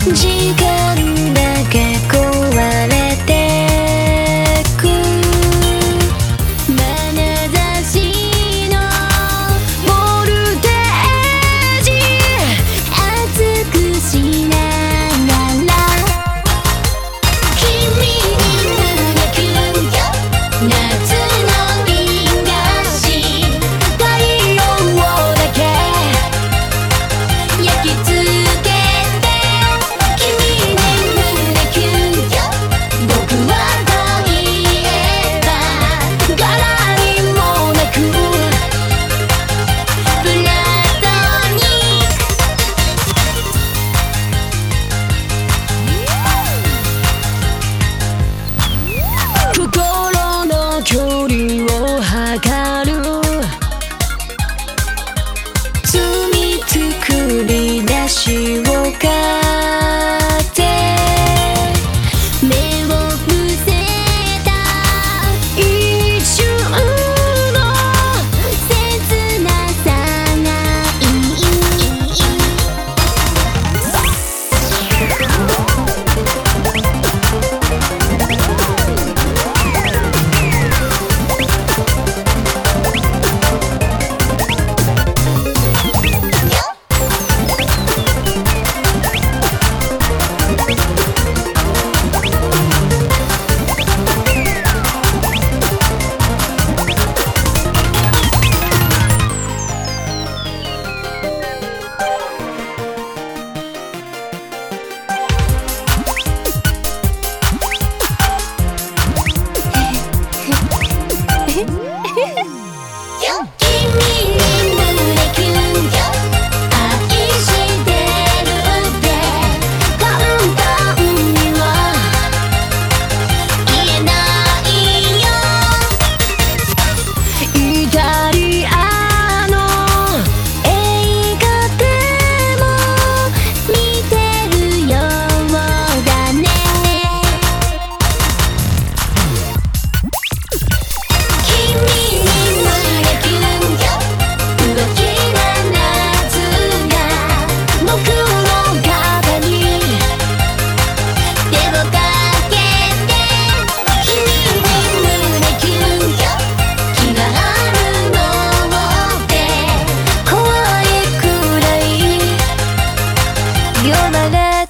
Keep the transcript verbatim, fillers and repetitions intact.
時間だけ壊れてく眼差しのボルテージ熱くしながら君に胸キュンよ夏の東太陽だけ焼き付けて君に胸キュンよ僕はといえば柄にもなくプラトニック心の距離を測る罪作り出しを買って目を伏せた一瞬の切なさがいいYou're my love